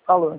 Alô?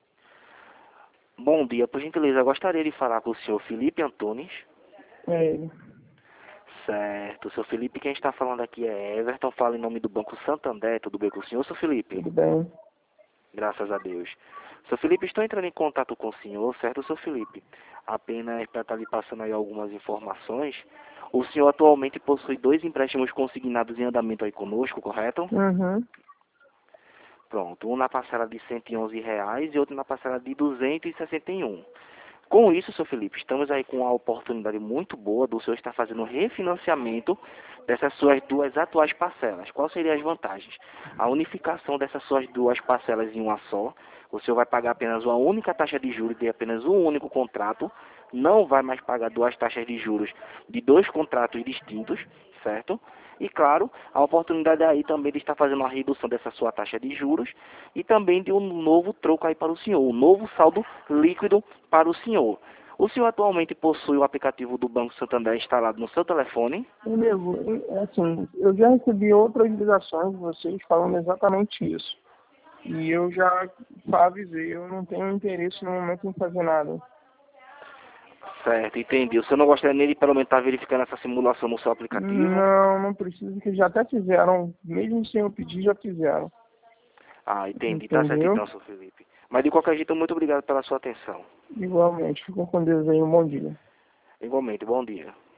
Bom dia, por gentileza, eu gostaria de falar com o senhor Felipe Antunes. É ele. Certo, seu Felipe, quem está falando aqui é Everton, fala em nome do Banco Santander, tudo bem com o senhor, seu Felipe? Tudo bem? Graças a Deus. Seu Felipe, estou entrando em contato com o senhor, certo, seu Felipe? Apenas para estar lhe passando aí algumas informações. O senhor atualmente possui 2 empréstimos consignados em andamento aí conosco, correto? Uhum. Pronto, um na parcela de R$ 111 e outro na parcela de 261. Com isso, seu Felipe, estamos aí com uma oportunidade muito boa do senhor estar fazendo um refinanciamento dessas suas 2 atuais parcelas. Quais seriam as vantagens? A unificação dessas suas 2 parcelas em uma só. O senhor vai pagar apenas uma única taxa de juros de apenas um único contrato. Não vai mais pagar 2 taxas de juros de 2 contratos distintos, certo? E claro, a oportunidade aí também de estar fazendo uma redução dessa sua taxa de juros e também de um novo troco aí para o senhor, um novo saldo líquido para o senhor. O senhor atualmente possui o aplicativo do Banco Santander instalado no seu telefone? Amigo, assim, eu já recebi outras ligações de vocês falando exatamente isso. E eu já avisei, eu não tenho interesse no momento em fazer nada. Certo, entendi. O senhor não gostaria nem de pelo menos estar verificando essa simulação no seu aplicativo? Não precisa, que já até fizeram, mesmo sem eu pedir, já fizeram. Ah, entendi. Tá certo Entendeu? então, seu Felipe. Mas de qualquer jeito, muito obrigado pela sua atenção. Igualmente, ficou com Deus aí, um bom dia. Igualmente, bom dia.